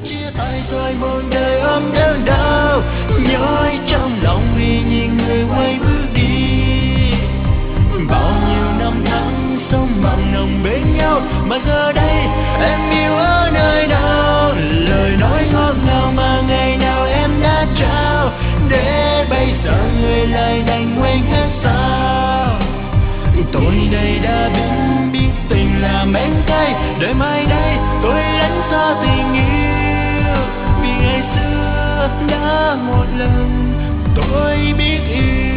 chia tay rồi một đời ôm đớn đau, nhói trong lòng vì nhìn người quay bước đi. Bao nhiêu năm tháng sống mặn nồng bên nhau, mà giờ đây em yêu ở nơi đâu? Lời nói ngọt ngào mà ngày nào em đã trao, để bây giờ người lại đành quên hết sao? Tôi đây đã biết tình là mến cay, đời mai đây tôi lánh xa tình yêu. Vì ngày xưa đã một lần tôi biết yêu.